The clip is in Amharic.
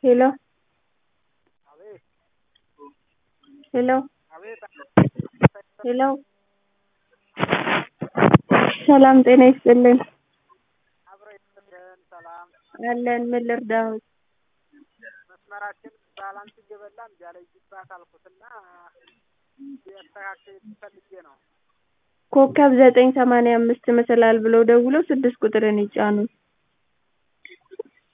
ሄሎ ሄሎ ሄሎ ሰላም ጤና ይስጥልኝ አለን ምን ልርዳዎት መስመራችን ባላንስ እየበላ እምቢ አለኝ ይባስ አልኩትና ሊያስተካክል ፈልጌ ነው። ኮከብ 985 መሰላል ብለው ደውለው 6 ቁጥርን ይጫኑ